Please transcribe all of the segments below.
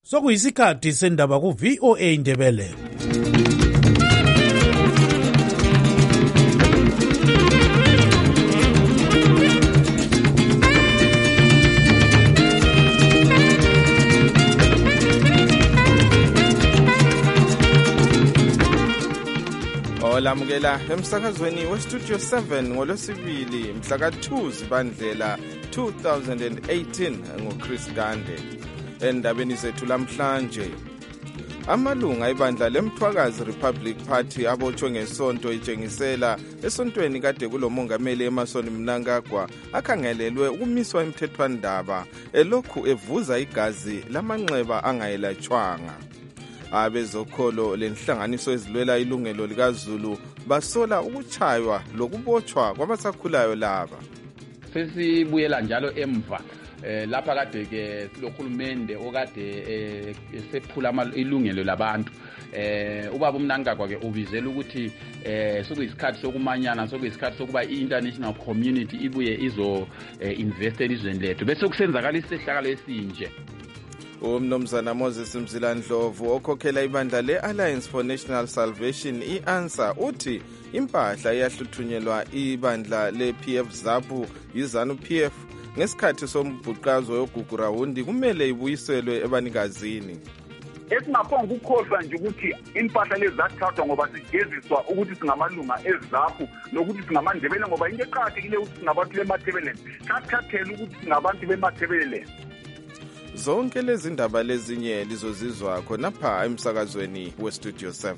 Sokuyisikhathi sendaba ku VOA Ndebele. Olamukela emsakazweni weStudio 7 ngolwesibili mhla ka-2 Zibandlela 2018 ngoChris Gande. Endabeni zethu lamhlanje, amalunga ebandla leMthwakazi Republic Party abotshwe ngesonto itshengisela esontweni kade kulomongameli Emmerson Mnangagwa akhangelelwe ukumiswa emthethwandaba elokhu evuza igazi lamanxeba angayelatshwanga. Abezokholo lenhlanganiso ezilwela ilungelo likaZulu basola ukuchaywa lokubotshwa kwabasakhulayo laba. Sesibuyela njalo emva lapha kade ke silohulumende okade esephula ilungelo labantu. Ubaba uMnangagwa ke ubizela ukuthi sokuyisikhathi sokumanyana, sokuyisikhathi sokuba i-international community ibuye izo invest elizweni lethu bese kusenzakala isihlakalo esinje. Umnumzana Moses Mzilandlovu okhokhela ibandla le-Alliance for National Salvation i-ANSA uthi impahla iyahluthunyelwa ibandla le-PF ZAPU yi-ZANU-PF ngesikhathi sombhuqazo yogugurawundi kumele ibuyiselwe ebanikazini. Esingaphonga ukukhohlwa nje ukuthi impahla lezi zathathwa ngoba sigeziswa ukuthi singamalunga eZAPU nokuthi singamandebele ngoba into eqakathekile ukuthi singabantu bemathebeleni sathathela ukuthi singabantu bemathebeleni. Zonke lezi ndaba lezinye lizozizwa khonapha emsakazweni weStudio 7.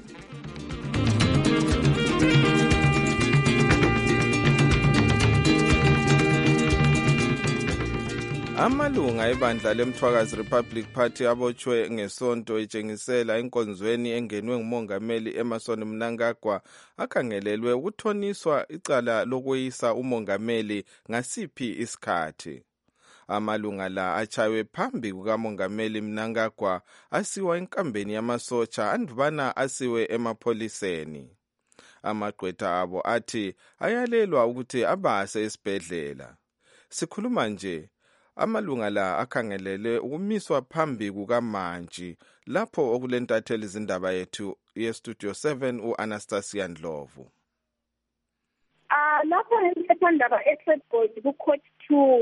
Amalunga ebandla leMthwakazi Republic Party abotshwe ngesonto itshengisela enkonzweni engenwe ngumongameli Emmerson Mnangagwa akhangelelwe ukuthoniswa icala lokweyisa umongameli ngasiphi isikhathi. Amalunga la achaywe phambi kukamongameli Mnangagwa asiwa enkambeni yamasotsha andubana asiwe emapholiseni. Amagqwetha abo athi ayalelwa ukuthi abase esibhedlela. Sikhuluma nje, amalunga la akhangelele ukumiswa phambi kukaMantshi lapho okulentatheli izindaba yethu yeStudio 7 uAnastasia Ndlovu. Lapho emthethwandaba eSetgodi ku-Court 2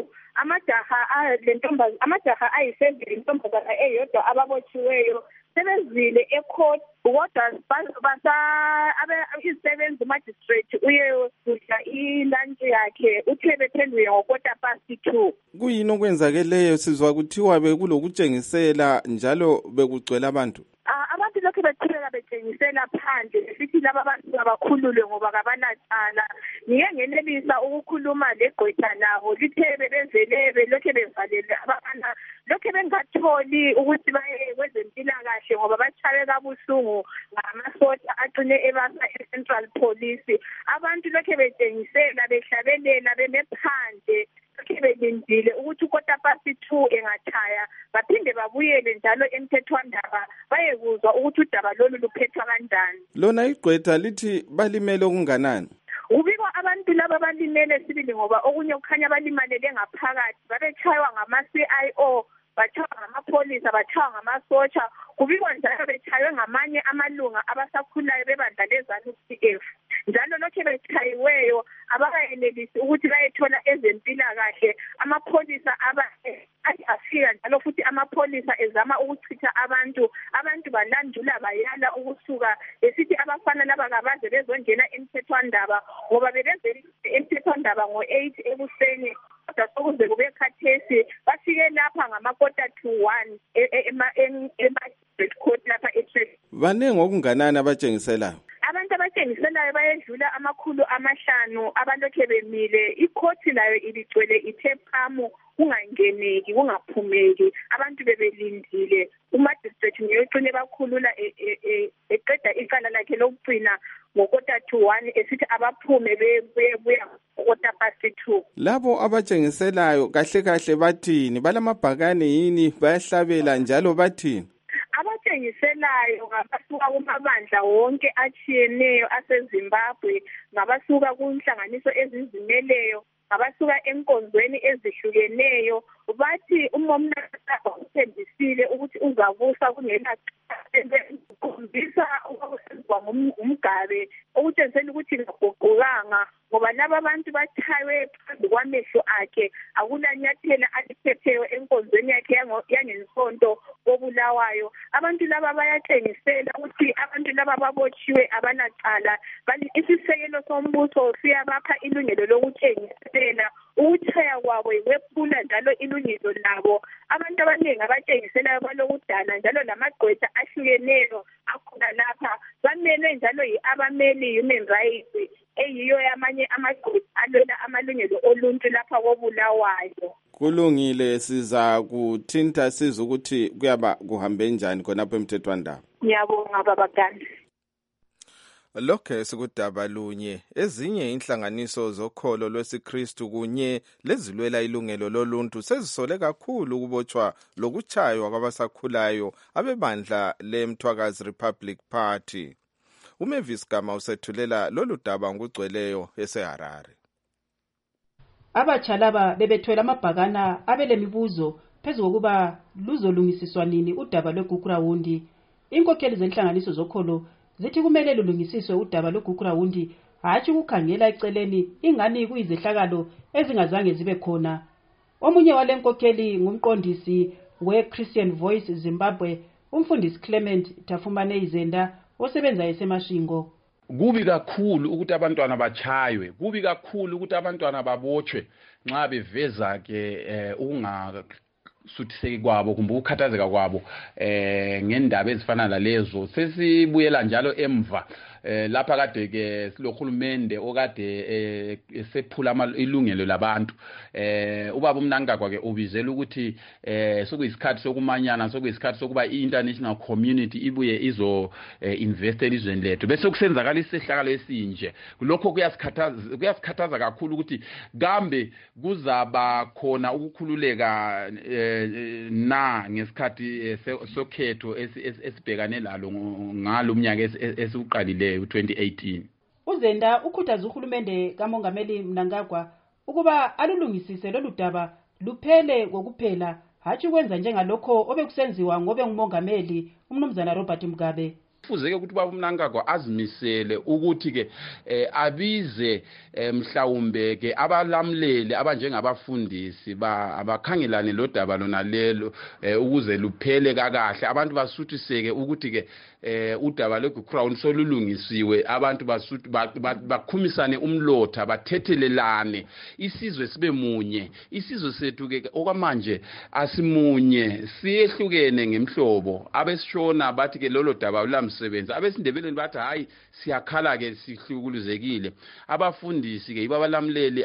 amajaha ayisevili intombazana eyodwa ababotshiweyo sebezile ecourt kodwa isebenzi magistrate uyekudla ilunch yakhe uthe bephenduke ngo2:15. Kuyini okwenzakeleyo? Sizwa kuthiwa bekulokutshengisela njalo bekugcwele abantu. Abantu lokho bethuleka betshengisela phandle besithi laba bantu abakhululwe ngoba kabanacala. Ngike ngenelisa ukukhuluma legqwetha labo lithe bebezele belokhe bevalele abafana lokho bengatholi ukuthi baye kwezempilakahle ngoba bachaye kabuhlungu ngamasotsha aqine ebasa eCentral Police. Abantu lokho betshengisela behlabelela bemephandle lokho belindile ukuthi u2:15 engathaya baphinde babuyele njalo emthethwandaba bayekuzwa ukuthi udaba lolu luphethwa kanjani. Lona igqwetha lithi balimele okunganani? Ubikwa abantu laba balimele sibili ngoba okunye kukhanya balimalele ngaphakathi babechaywa ngama-CIO, bachaywa ngamapholisa, bachaywa ngamasotsha. Kubikwa njalo bechaywe ngamanye amalunga abasakhulayo bebandla leZANU-PF. Njalo lokho bechayiweyo abakayenelisi ukuthi bayethola ezempilakahle. Amapholisa afika njalo futhi amapholisa ezama ukuchitha abantu balandula bayala ukusuka esithi abafana laba kabaze bezongena emthethwandaba ngoba bebezele emthethwandaba ngo8 ekuseni kodwa sokuze kube khathesi bafike lapha ngama1:45 ema-court lapha eThekwini. Banenge okunganani abatshengiselayo? Abantu abatshengiselayo bayedlula 500 abalokhe bemile. Ikhothi layo iligcwele ithe phamu kungangeneki kungaphumeki. Abantu bebelindile umagistrate ngiyocine bakhulula eqeda icala lakhe lokugcina ngo1:45 esithi abaphume bebuya ngo2:2. Labo abatshengiselayo kahle bathini? Balamabhakane yini? Bayahlabela njalo bathini? Abatshengiselayo ngabasuka kumabandla wonke atshiyeneyo aseZimbabwe, ngabasuka kunhlanganiso ezizimeleyo, ngabasuka enkonzweni ezihlukeneyo bathi umomnakho uthembisile ukuthi uzabusa kungela ukhombisa ukwenziwa ngumgabe okutshengisela ukuthi kaguqukanga ngoba laba bantu bathaywe phambi kwamehlo akhe akulanyathela aliphetheyo enkonzweni yakhe yangesonto kobulawayo. Abantu laba bayatshengisela ukuthi abantu laba babotshiwe abanacala, isisekelo sombuso siyabapha ilungelo lokuthengisela ukuthaya kwabo ikwephula njalo ilungelo labo. Abantu abaningi abatshengiselayo balokudana njalo lamagqwetha ahlukeneyo akhona lapha bamele njalo abameli human rights eyiyo yamanye amagqwetha alwela amalungelo oluntu lapha kobulawayo. Kulungile, siza kuthinta sizwe ukuthi kuyaba kuhambe njani khonapho emthethwandaba. Ngiyabonga baba Gandhi. Lokho sikudaba lunye, ezinye inhlanganiso zokholo lwesiKristu kunye lezilwela ilungelo loluntu sezisole kakhulu ukubotshwa lokuchaywa kwabasakhulayo abebandla leMthwakazi Republic Party. uMavis Gama usethulela lolu daba ngugcweleyo eseHarare. Abatsha laba bebethwele amabhakana abelemibuzo phezu kokuba luzolungisiswa nini udaba lweGugurawundi. Inkokheli zenhlanganiso zokholo zithi kumele lulungisiswe udaba lweGugurawundi, hatshi ukukhangela eceleni ingani kuyizehlakalo ezingazange zibe khona. Omunye wale nkokheli ngumqondisi we-Christian Voice Zimbabwe, umfundisi Clement Tafumane Izenda osebenza esemashingo. Kubi kakhulu ukuthi abantwana bachaywe, kubi kakhulu ukuthi abantwana babotshwe nxa beveza ke ukungasuthiseki kwabo kumbe ukukhathazeka kwabo ngendaba ezifana lalezo. Sesibuyela njalo emva lapha kade ke silohulumende okade esephula ilungelo labantu. Ubaba uMnangagwa ke ubizela ukuthi sokuyisikhathi sokumanyana, sokuyisikhathi sokuba i-international community ibuye izo invest elizweni lethu, bese kusenzakala isihlakalo esinje. Lokho kuyasikhathaza kakhulu ukuthi kambe kuzaba khona ukukhululeka na ngesikhathi sokhetho esibhekane lalo ngalo umnyaka esiuqalileyo 2018. Uzenda ukhuthaza uhulumende kaMongameli Mnangagwa ukuba alulungisise lolu daba luphele kokuphela, hatshi kwenza njengalokho obekusenziwa ngobe ngumongameli umnumzana Robert Mugabe. Kufuzeke ukuthi baba uMnangagwa azimisele ukuthi ke abize mhlawumbe ke abalamleli abanjengabafundisi abakhangelane lo daba lona lelo ukuze luphele kakahle, abantu basuthiseke ukuthi ke udaba lweGugurawundi solulungisiwe, abantu bakhumisane umlotha, bathethelelane, isizwe sibe munye. Isizwe sethu ke okwamanje asimunye, siyehlukene ngemhlobo. Abesishona bathi ke lolo daba ulamsebenzi, abesindebeleni bathi hayi siyakhala ke sihlukuluzekile. Abafundisi ke ibabalamleli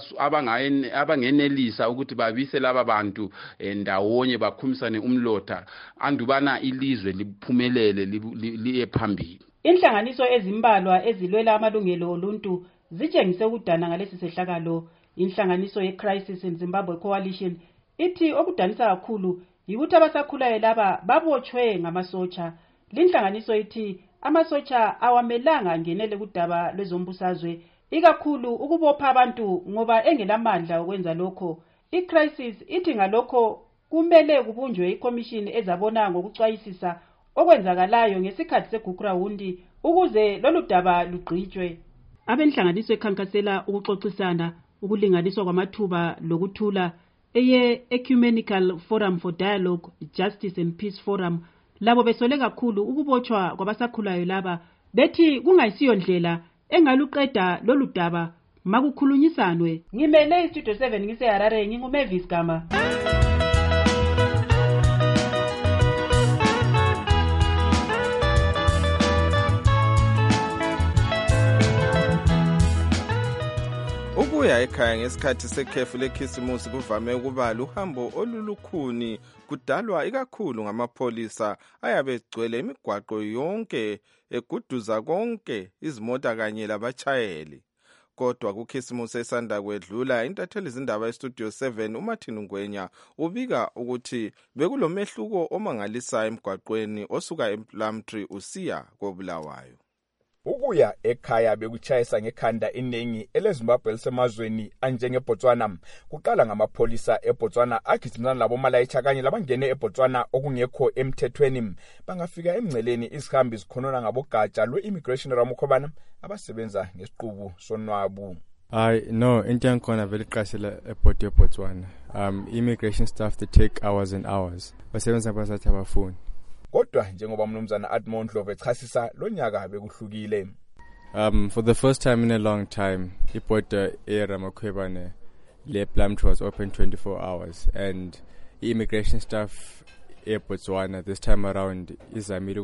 abangenelisa ukuthi babise laba bantu ndawonye bakhumisane umlotha andubana ilizwe liphumelele liye phambili. Inhlanganiso ezimbalwa ezilwela amalungelo oluntu zitshengise ukudana ngalesi sehlakalo. Inhlanganiso ye-Crisis in Zimbabwe Coalition ithi okudanisa kakhulu yikuthi abasakhulayo laba babotshwe ngamasotsha. Linhlanganiso ithi amasotsha awamelanga ngenele kudaba lwezombusazwe, ikakhulu ukubopha abantu ngoba engelamandla okwenza lokho. I-Crisis ithi ngalokho kumele kubunjwe ikomishini ezabona ngokucwayisisa okwenzakalayo ngesikhathi seGugurawundi ukuze lolu daba lugqitshwe. Abenhlanganiso ekhankasela ukuxoxisana, ukulinganiswa kwamathuba lokuthula eye-Ecumenical Forum for Dialogue, Justice and Peace Forum labo besole kakhulu ukubotshwa kwabasakhulayo laba, bethi kungayisiyo ndlela engaluqeda lolu daba makukhulunyisanwe. Ngimele iStudio 7 ngiseHarare, nginguMavis Gama. Ukuya ekhaya ngesikhathi sekhefu lekhisimusi kuvame ukuba luhambo olulukhuni, kudalwa ikakhulu ngamapholisa ayabe egcwele imigwaqo yonke eguduza konke izimota kanye labachayeli. Kodwa kukhisimusi esanda kwedlula, intatheli izindaba eStudio 7 uMartin Ngwenya ubika ukuthi bekulomehluko omangalisayo emgwaqweni osuka ePlumtree usiya koBulawayo. Ukuya ekhaya bekuchayisa ngekhanda iningi eleZimbabwe elisemazweni anjengeBotswana kuqala ngamapholisa eBotswana agijimana labo malayicha kanye labangene eBotswana okungekho emthethweni bangafika emngceleni izihambi zikhonona ngabogatsha lwe-immigration Ramukhobana abasebenza ngesiqubu sonwabu. No, into yankhona vele iqasela ePort eBotswana. Immigration staff they take hours and hours. Basebenza basathi abafuni. Kodwa njengoba umnumzana Admond Dlovu echasisa lo nyaka bekuhlukile. For the first time in a long time, iPort eRamukhobana le Plumtree was open 24 hours and immigration staff eBotswana this time around izamile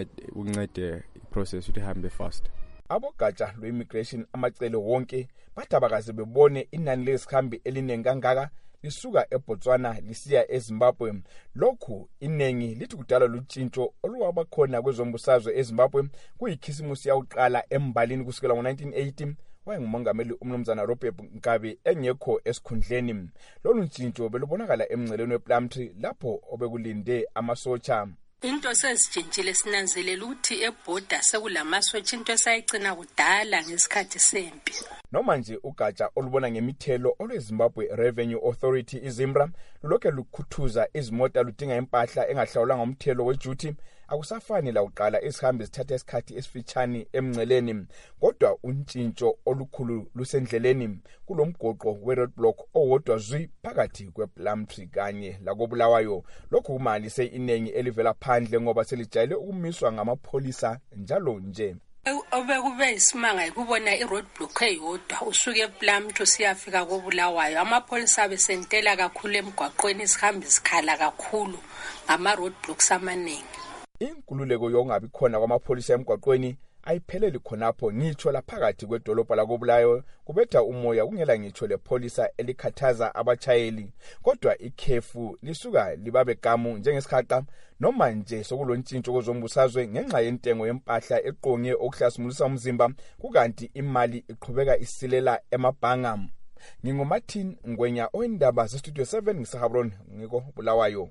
ukuncede process ukuthi ihambe fast. Abogatsha lwe-immigration amacele wonke badabakaze bebone inani lezihambi elinengi kangaka lisuka eBotswana lisiya eZimbabwe. Lokhu inengi lithi kudala lutshintsho oluwaba khona kwezombusazwe eZimbabwe kuyikhisimusi yawuqala embalini kusukela ngo-1980 wayengumongameli umnumzana Robert Mugabe engekho esikhundleni. Lolu ntshintsho belubonakala emngceleni wePlumtree lapho obekulinde amasotsha. Into sezitshintshile sinanzelela ukuthi eBorder sekulamasotsha into esayigcina kudala ngesikhathi sempi. Noma nje ugatsha olubona ngemithelo olweZimbabwe Revenue Authority iZIMRA lulokhe lukhuthuza izimota ludinga impahla engahlawulanga umthelo weduty akusafani la uqala isihambi sithatha isikhathi esifitshane emngceleni. Kodwa untshintsho olukhulu lusendleleni kulomgoqo weroadblock owodwa zwi phakathi kwePlumtree kanye lakoBulawayo. Lokhu kumalise inengi elivela phandle ngoba selijayele ukumiswa ngamapholisa njalo nje. Obekube isimanga ikubona iroadblock eyodwa usuke ePlumtree siyafika koBulawayo amapholisa besentela kakhulu emgwaqweni isihambi sikhala kakhulu ngama roadblocks amaningi. Inkululeko yongabi khona kwamapholisa emgwaqweni ayipheleli khonapho ngitsho laphakathi kwedolobha lakoBulawayo kubetha umoya kungela ngitsho lepholisa elikhathaza abachayeli. Kodwa ikhefu lisuka libabe gamu njengesikhaqa noma nje sokulontshintsho kwezombusazwe ngenxa yentengo yempahla eqonge okuhlasimulisa umzimba kukanti imali iqhubeka isilela emabhanga. NginguMartin Ngwenya oyindaba zeStudio 7 ngiseHabron ngiko Bulawayo.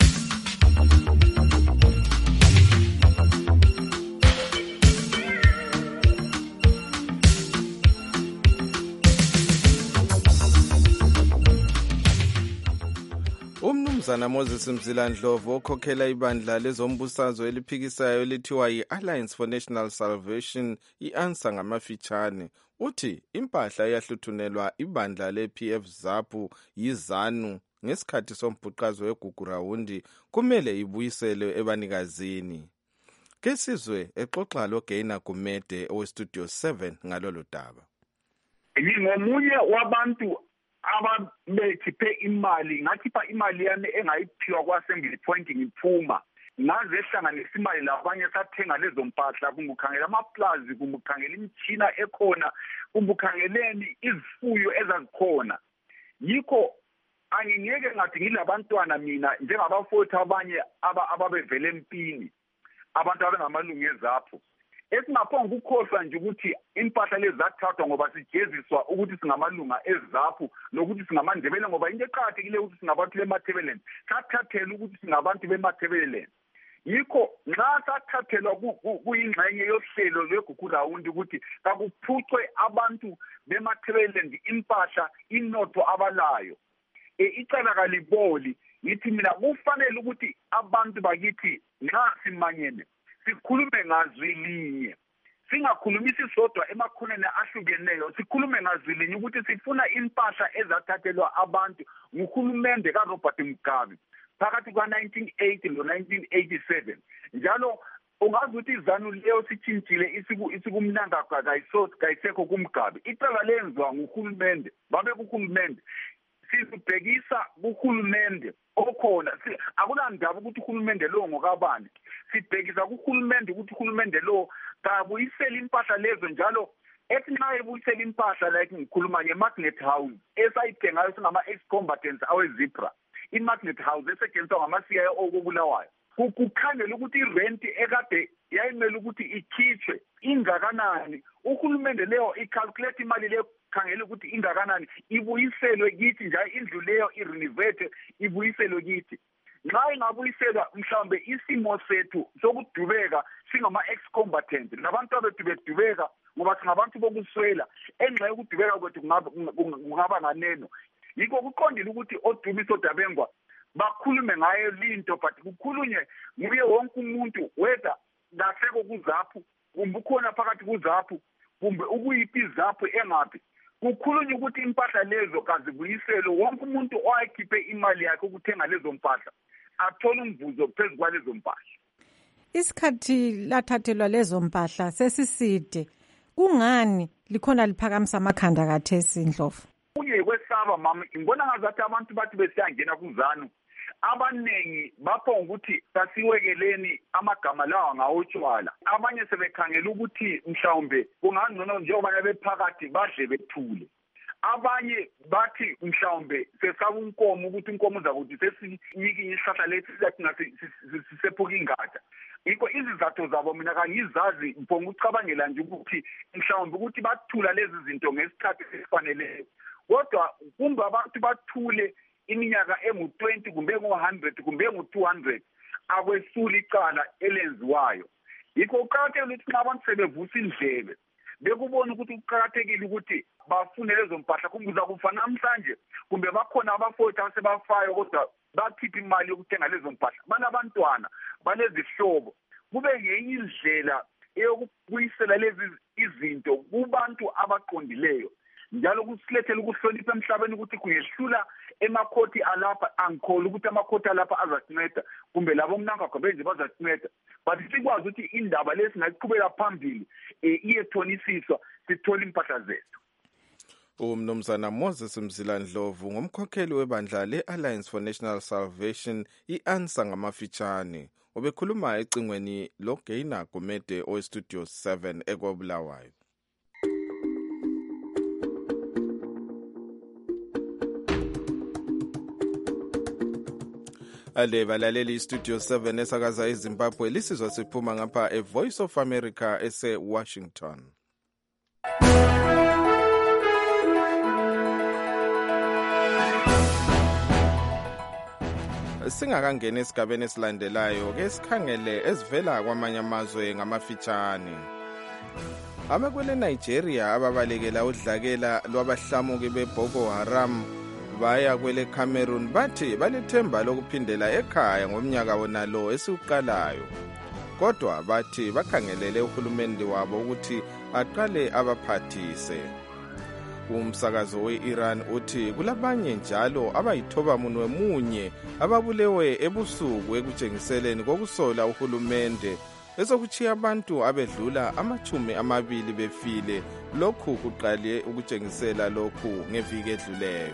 Umnumzana Moses Mzila Ndlovu okhokhela ibandla lezombusazwe eliphikisayo elithiwa yi-Alliance for National Salvation i-ANSA ngamafitshane uthi impahla eyahluthunelwa ibandla le-PF ZAPU yiZANU ngesikhathi sombhuqazo weGugurawundi kumele ibuyiselwe ebanikazini. Kesizwe exoxa loGaina Gumede oweStudio 7 ngalolu daba. Ngomunye wabantu ababekhiphe imali ngakhipha imali yami engayiphiwa kwa-Assembly Point ngiphuma ngazehlanganisa imali labanye sathenga lezo mpahla kumbukhangela amaplazi kumbukhangela imitshina ekhona kumbukhangeleni izifuyo ezazikhona. Yikho angingeke ngathi ngilabantwana mina njengabafowethu abanye ababevele empini abantu abangamalungu ezapho. Esingaphonga ukukhohlwa nje ukuthi impahla lezi zathathwa ngoba sijeziswa ukuthi singamalunga ezaphu nokuthi singamandebele ngoba into eqhathekile ukuthi singabantu bemathebeleni sathathela ukuthi singabantu bemathebeleni. Yikho nxa sathathelwa kuyingxenye yohlelo lweGugurawundi ukuthi kakuphucwe abantu bemathebeleni impahla inotho abalayo. Icala kaliboli yithi mina kufanele ukuthi abantu bakithi nxa simanyene sikhulume ngazwi linye singakhulumisi sodwa emakhoneni ahlukeneyo sikhulume ngazwi linye ukuthi sifuna impahla ezathathelwa abantu nguhulumende kaRobert Mugabe phakathi kwa1980 no1987 njalo ungazi ukuthi iZANU leyo sitshintshile isikumnanga kayisekho kuMugabe icala lenziwa nguhulumende babe kuhulumende sizibhekisa kuhulumende okhona akulandaba ukuthi uhulumende lo ngokabani sibhekisa kuhulumende ukuthi uhulumende lo kabuyisela impahla lezo njalo ethi nxa ebuyisela impahla like ngikhuluma ngeMagnet House esayithengayo singama ex-combatants aweZIPRA iMagnet House esetshenziswa ngama-CIA okubulawayo kukhangela ukuthi irent ekade yayimele ukuthi ikhitshwe ingakanani uhulumende leyo icalculate imali leyo khangela ukuthi ingakanani ibuyiselwe kithi njalo indlu leyo irenovate ibuyiselwe kithi nxa ingabuyiselwa mhlawumbe isimo sethu sokudubeka singama-ex-combatant nabantu abethu bedubeka ngoba singabantu bokuswela enxa yokudubeka kwethu kungaba nganeno. Yikho kuqondile ukuthi oDumiso Dabengwa bakhulume ngayo linto, but kukhulunywe nguye wonke umuntu, whether kahleko kuZAPU kumbe ukhona phakathi kuZAPU kumbe ukuyiphi iZAPU engaphi. Kukhulunywa ukuthi impahla lezo kazibuyiselwe, wonke umuntu owayikhiphe imali yakhe ukuthenga lezo mpahla athola umvuzo phezu kwalezo mpahla. Isikhathi lathathelwa lezo mpahla sesiside, kungani likhona liphakamisa amakhanda kathesi Ndlovu? Kunye kwesaba mama, ngibona ngazathi abantu bathi besiyangena kuZANU abanengi bapho ukuthi sasiwekeleni amagama lawa ngawotshwala. Abanye sebekhangela ukuthi mhlawumbe kungangcono njengoba bephakathi badle bethule. Abanye bathi mhlawumbe sesaba unkomo ukuthi inkomo zakuthi sesinyiki isihlahla lethi sisephuka ingada. Yikho izizathu zabo mina kangizazi, mphongo ucabangela nje ukuthi mhlawumbe ukuthi bathula lezi zinto ngesikhathi esifaneleyo. Kodwa kumbe abantu bathule iminyaka engu-20 kumbe engu-100 kumbe engu-200 akwesula icala elenziwayo. Yikho kuqakathekile ukuthi abantu sebevusa indlebe bekubona ukuthi kuqakathekile ukuthi bafune lezo mpahla. Kumbuza kufa namhlanje kumbe bakhona abafowethu asebafayo kodwa bakhipha imali yokuthenga lezo mpahla, banabantwana, banezihlobo. Kube ngenye indlela eyokubuyisela lezi izinto kubantu abaqondileyo, njalo kusilethela ukuhlonipha emhlabeni ukuthi kungehlula emakhoti alapha. Angikholwa ukuthi amakhoti alapha azasinceda kumbe labo mnankakho benje bazasinceda, but sikwazi ukuthi indaba lesi ngayiqhubela phambili iyethonisiswa sithole impahla zethu. Umnumzana Moses Mzila Ndlovu ngumkhokheli webandla le-Alliance for National Salvation, i-ANSA ngamafitshane, obekhuluma ecingweni loGeina Gumede owestudio 7 eKobulawayo. Ale balaleli istudio 7 esakaza eZimbabwe, lisizwa siphuma ngapha eVoice of America ese-Washington. Singakangena esigabeni esilandelayo ke sikhangele ezivela kwamanye amazwe ngamafitshane. Abakwele Nigeria ababalekela udlakela lwabahlamuki beBoko Haram baya kwele Cameroon bathi balethemba lokuphindela ekhaya ngomnyaka wonalo esiqalayo. Kodwa bathi bakhangelele uhulumende wabo ukuthi aqale abaphathise. Umsakazo we-Iran uthi kulabanye njalo abayithoba munwe munye ababulewe ebusuku ekutshengiseleni kokusola uhulumende esokuchiya abantu abedlula 20 befile. Lokhu kuqale ukutshengisela lokhu ngeviki edluleyo.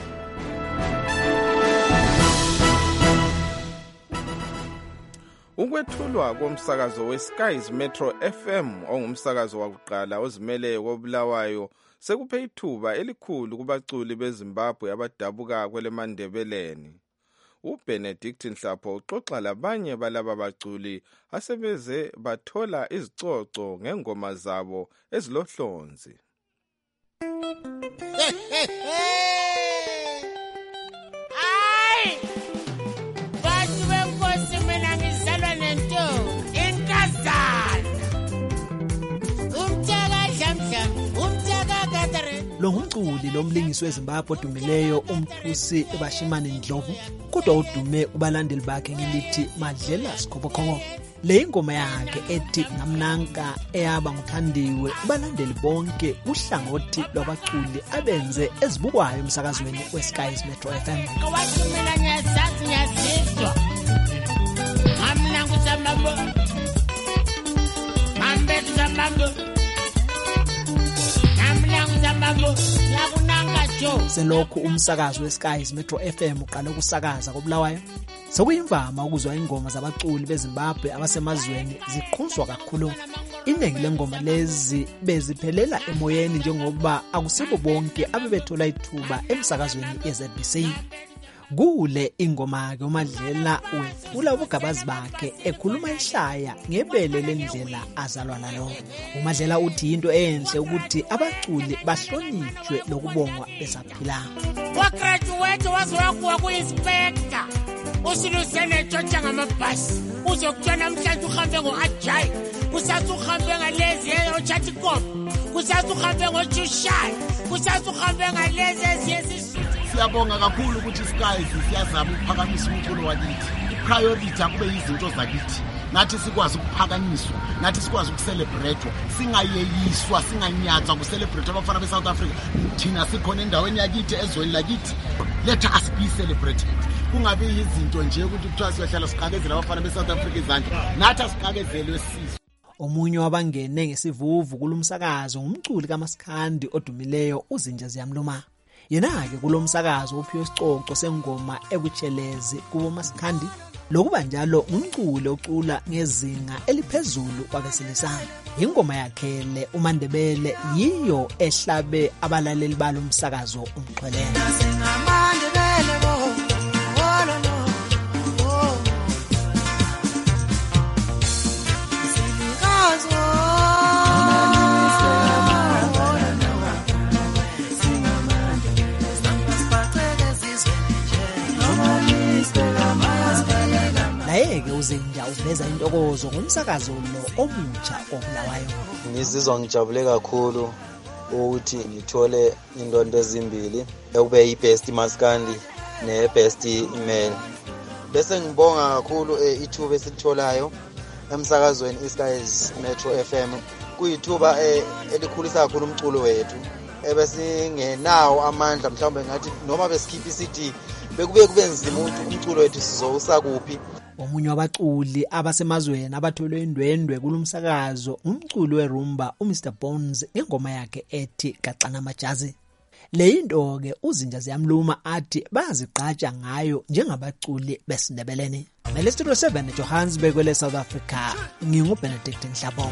Ukwethulwa komsakazo weSky's Metro FM ongumsakazo wakuqala ozimele koBulawayo sekuphe ithuba elikhulu kubaculi beZimbabwe abadabuka kweleMandebeleni. uBenedict Nhlapho uxoxa labanye balaba baculi asebeze bathola izicoco ngengoma zabo ezilohlonzi. Lo ngumculi lomlingisi weZimbabwe odumileyo uMthusi Bashimane Ndlovu, kodwa udume ubalandeli bakhe ngelithi Madlela Sikhobokhoko. Le ingoma yakhe ethi Namnanka eyaba nguthandiwe ubalandeli bonke uhlangothi lwabaculi abenze ezibukwayo emsakazweni weSky's Metro FM. Kwathumela nyasathi nyazizwa Amnanku samambo Ambetu samambo Selokhu umsakazo weSky's Metro FM uqala ukusakaza koBulawayo, sekuyimvama ukuzwa ingoma zabaculi beZimbabwe abasemazweni ziqhuzwa kakhulu. Iningi lengoma lezi beziphelela emoyeni njengoba akusibo bonke abebethola ithuba emsakazweni yeZBC. Kule ingoma ke uMadlela wethula ubugabazi bakhe ekhuluma ishaya ngebele lendlela azalwa nalo. uMadlela uthi into enhle ukuthi abaculi bahlonitshwe lokubongwa besaphila. Wa graduate wazwa ku inspector usiluzene tshotha ngamabhasi uzokuthiwa namhlanje uhambe ngo-agile kusasa uhambe ngalezi othatha ikopo kusasa uhambe ngojushaya kusasa uhambe ngalezi eziye zisuthi. Siyabonga kakhulu ukuthi iSky siyazama ukuphakamisa umculo wakithi. Priority akube izinto zakithi. Nathi sikwazi ukuphakanyiswa, nathi sikwazi ukucelebrate, singayeyiswa, singanyatswa ukucelebrate abafana beSouth Africa. Thina sikhona endaweni yakithi ezweni lakithi. Let us be celebrated. Kungabi izinto nje ukuthi kuthiwa siyahlala siqakezela abafana beSouth Africa izandla. Nathi asiqakezelwe sisi. Omunye wabangene ngesivuvu kulomsakazo ngumculi kaMasikhandi odumileyo uZinja Ziyamluma. Yena-ke kulomsakazo uphiwe isicoco sengoma ebutshelezi kubo Masikhandi. Lokuba njalo umculi ocula ngezinga eliphezulu kwabesilisa. Ingoma yakhe le uMandebele yiyo ehlabe abalaleli balo umsakazo umxhwelele. Layeke uZinja uveza intokozo ngomsakazo lo omutsha oBulawayo. Ngizizwa ngijabule kakhulu ukuthi ngithole indondo ezimbili ekube yiBest Maskandi neBest Email. Bese ngibonga kakhulu ithuba esilitholayo emsakazweni iSky's Metro FM. Kuyithuba elikhulisa kakhulu umculo wethu. Ebesingenawo amandla mhlawumbe ngathi noma besikhipha iCD bekube nzima ukuthi umculo wethu sizowusa kuphi. Omunye wabaculi abasemazweni abatholwe indwendwe kulomsakazo umculi weRumba uMr Bones ngengoma yakhe ethi Gaxana Majazi. Le into ke uZinja Ziyamluma athi bazigqatsha ngayo njengabaculi besindebeleni. Mele Studio 7 eJohannesburg kwele South Africa nginguBenedict Nhlabo.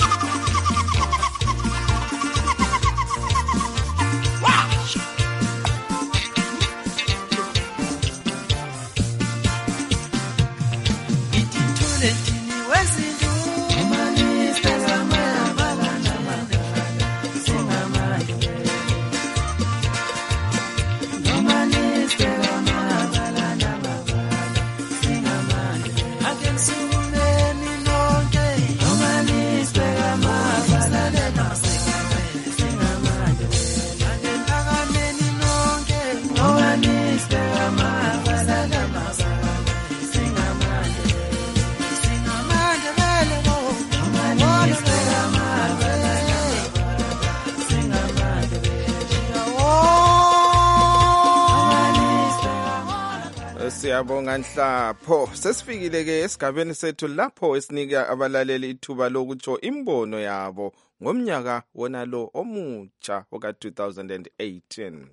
Siyabonga Nhlapho. Sesifikile ke esigabeni sethu lapho esinika abalaleli ithuba lokutsho imbono yabo ngomnyaka wona lo omutsha oka 2018.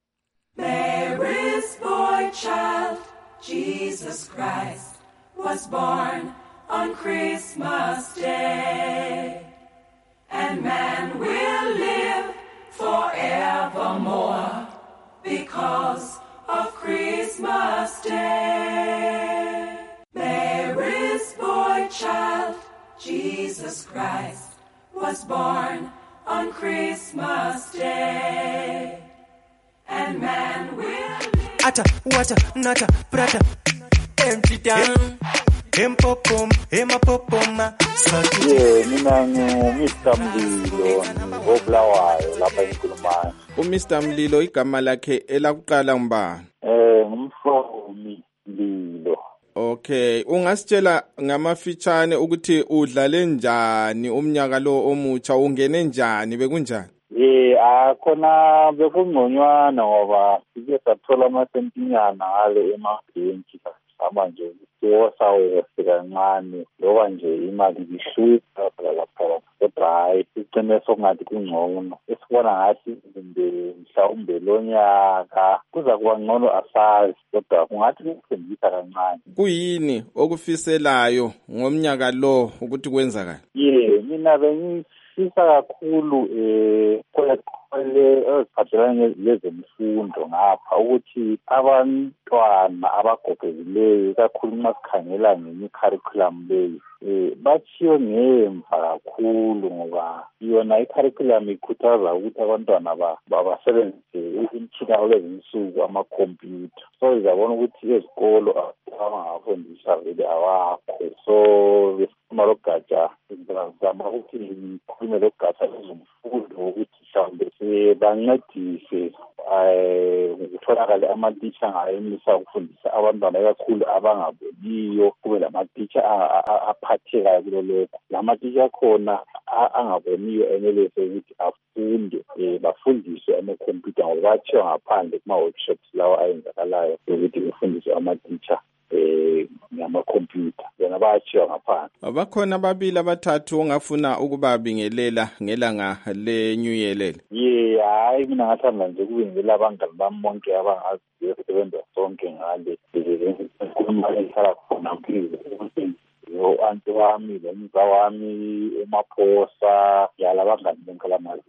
Mary's boy child, Jesus Christ, was born on Christmas Day, and man will live forevermore because of Christmas Day. Mary's boy child, Jesus Christ, was born on Christmas Day, and man will live. Ata, wata, nata, prata, empty down, empopom, emapopoma, skati. Yeah, mina ngu-Mr. Mlilo, ngoBulawayo lapha eNkulumane. uMr Mlilo igama lakhe elakuqala ngubani? Ngumfomi Mlilo. Okay, ungasitshela ngamafitshane ukuthi udlale njani umnyaka lo omutsha, ungene njani, bekunjani? Khona bekungconywana ngoba sike sathola amasentinyana ngale emabhenki manje siwosawose kancane loba nje imali ihluka lapha kodwa hayi sigcine sokungathi kungcono esibona ngathi mhlawumbe lo nyaka kuza kuba ngcono asazi kodwa kungathi kuthembisa kancane. Kuyini okufiselayo ngomnyaka lo ukuthi kwenzakala? Mina bengifisa kakhulu eziphathelane lezemfundo ngapha ukuthi abantwana abagogekileyo kakhulu nxa sikhangela ngemi-curriculum leyi batshiyo ngemva kakhulu ngoba yona i-curriculum ikhuthaza ukuthi abantwana basebenzise imitshina kulezinsuku amakhompyutha. So izabona ukuthi ezikolo abangafundisa vele awakho. So besifuna logatsha zama ukuthi ikhulume logatsha lezemfundo ukuthi mhlawumbe bancedise kutholakale amatitsha angayemisa ukufundisa abantwana ikakhulu abangaboniyo, kube lamatitsha aphathekayo kulo lokho. Lamatitsha akhona angaboniyo enelise ukuthi afunde bafundiswe amakhompyutha ngoba batshiwo ngaphandle kuma-workshops lawo ayenzakalayo ukuthi befundiswe amatitsha ngamakhompyutha yona bayatshiwa ngaphandle. Bakhona ababili abathathu ongafuna ukubabingelela ngelanga le-New Year leli? Hayi mina ngathanda nje ukubingelela abangani bami bonke abangaziyo sebenza sonke ngale nkulumo ehlala khona mphile anti wami lomza wami uMaphosa yala abangani bonke lamazi.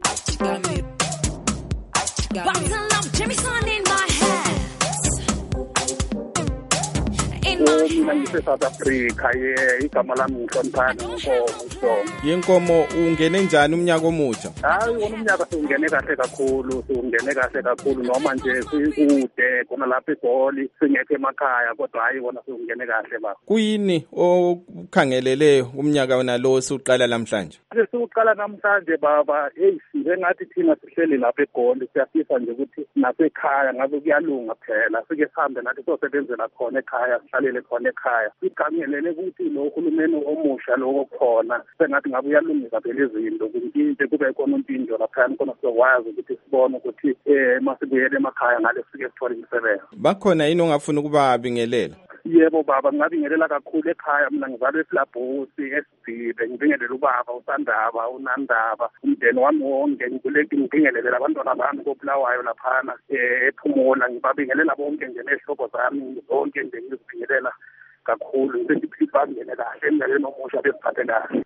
Mina ngise-South Africa igama lami ngihloniphani Nkomo. Yenkomo ungene njani umnyaka omutsha? Hayi wona umnyaka siwungene kahle kakhulu noma nje sikude khona lapha eGoli singekho emakhaya kodwa hayi wona siwungene kahle baba. Kuyini okhangelele umnyaka wona lo siuqala namhlanje? Siuqala namhlanje baba ngathi thina sihleli lapha eGoli siyafisa nje ukuthi nasekhaya ngabe kuyalunga phela sike sihambe nathi sosebenzela khona ekhaya sihlalele khona ekhaya. Sigangelele ukuthi lo uhulumeni omusha lo khona sengathi ngabe uyalungisa phela izinto ukuthi kube khona impinjo lapha khona sizokwazi ukuthi sibone ukuthi masibuyele emakhaya ngale sike sithole imisebenzi. Bakhona yini ongafuna ukubabingelela? Yebo baba ngingabingelela kakhulu ekhaya mina ngizalwe eSilabhosi eSidzibe ngibingelela ubaba uSandaba uNandaba umndeni wami wonke ngibingelele abantwana bami koBulawayo laphana ePhumula ngibabingelela bonke nje nezihlobo zami zonke nje ngizibingelela kakhulu ngibingelela kahle emnyakeni omusha besiphathe kahle.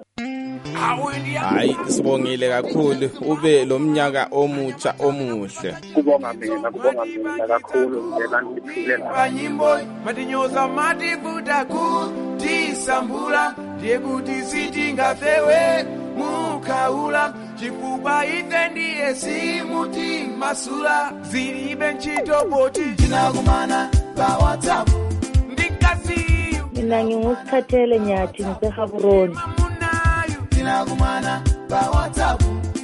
Hayi sibongile kakhulu ube lo mnyaka omutsha omuhle. Kubonga mina kakhulu ngena ngiphile la. Nyimbo madinyoza madibuda kutisambula ndiye kuti sitingafewe mukaula chifuba ite ndiye simuti masula zilibe ntchito boti tinakumana pa WhatsApp ndikasiyo. Mina nginguSithathele Nyathi ngiseHaburoni. Tinakumana pa WhatsApp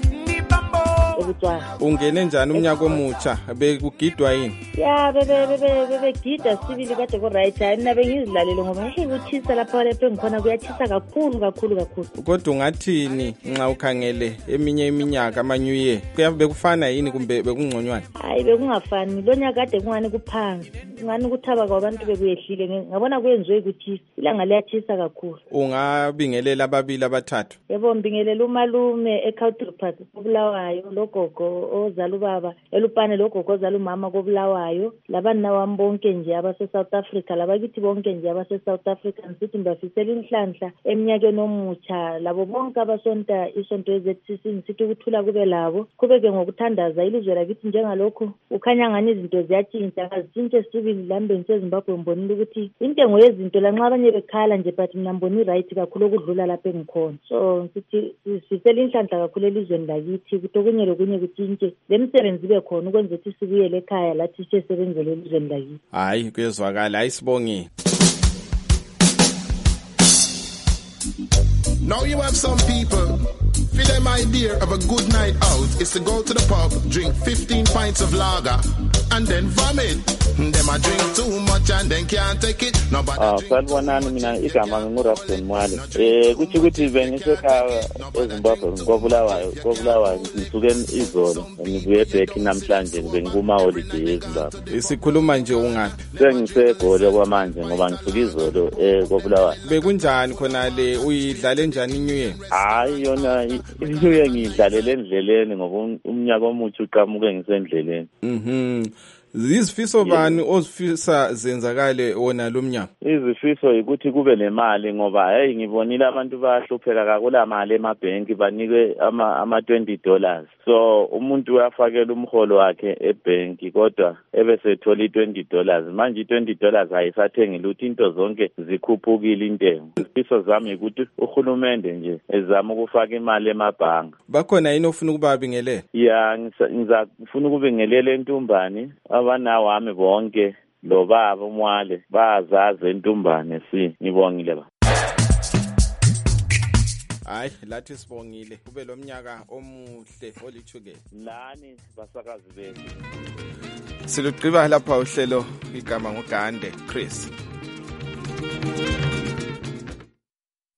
ungene njani umnyaka omutsha bekugidwa yini? Ya bebegida sibili kade ku right hayi nabe ngizilalele ngoba kuthisa lapha engikhona kuyathisa kakhulu. Kodwa ungathini nxa ukhangele eminye iminyaka ama-New Year kuyabe bekufana yini kumbe bekungconywana? Hayi bekungafani lo nyaka kade kungani kuphansi ngani ukuthaba kwabantu bekuyehlile ngabona kuyenziwe ukuthi ilanga liyathisa kakhulu. Ungabingelela ababili abathathu? Yebo ngibingelela umalume eCountry koBulawayo logogo ozala ubaba elupane logogo ozala umama koBulawayo labana wami bonke nje abase-South Africa labakithi bonke nje abase-South Africa ngithi ngibafisela inhlanhla eminyakeni omutsha labo bonke abasonta isonto eZCC ngithi ukuthula kube labo kubeke ngokuthandaza ilizwe lakithi njengalokho ukhanya ngani izinto ziyatshintsha azitshintshe sibili lambeni seZimbabwe ngibonile ukuthi intengo yezinto lanxa abanye bekhala nje but mina ngibona right kakhulu okudlula lapha engikhona. So ngithi sifisela inhlanhla kakhulu elizweni lakithi ukuthi okunye kutshintshe lemsebenzi ibe khona ukwenza ukuthi sibuyele ekhaya lathi sisebenzele elizweni lakithi. Hayi kuyezwakala hayi sibongile. Now you have some people, for them idea of a good night out is to go to the pub, drink 15 pints of lager, and then vomit. Them a drink too much and then can't take it. Nobody salibonani mina igama ngingurafton Mwale. Kuthi bengisekhaya eZimbabwe koBulawayo ngisuke izolo ngibuye back namhlanje bengikuma holiday eZimbabwe. Isikhuluma nje ungaphi? SengiseGoli kwamanje ngoba ngisuke izolo koBulawayo. Bekunjani khona le uyidlale njani iNew Year? Hayi yona iNew Year ngidlalele endleleni ngoba umnyaka omutsha uqhamuke ngisendleleni. Izifiso bani ozifisa zenzakale wona lo mnyango? Izifiso ukuthi kube nemali ngoba hey ngibonile abantu bayahlupheka kakula mali emabhenki banikwe ama $20. So umuntu uyafakela umholo wakhe ebhenki kodwa ebese ethola $20. Manje $20 ayisathengi lutho, into zonke zikhuphukile intengo. Izifiso zami ukuthi uhulumende nje ezama ukufaka imali emabhanga. Bakhona yini ofuna ukubabingelela? Ya ngifuna ukubingelela entumbani abanawo wami bonke lo baba umwale bazazi entumbane ngibongile ba. Hayi lathi sibongile kube lo mnyaka omuhle olithukela. Lani basakazi bethu. Silugqiba lapha uhlelo igama ngoGande Chris.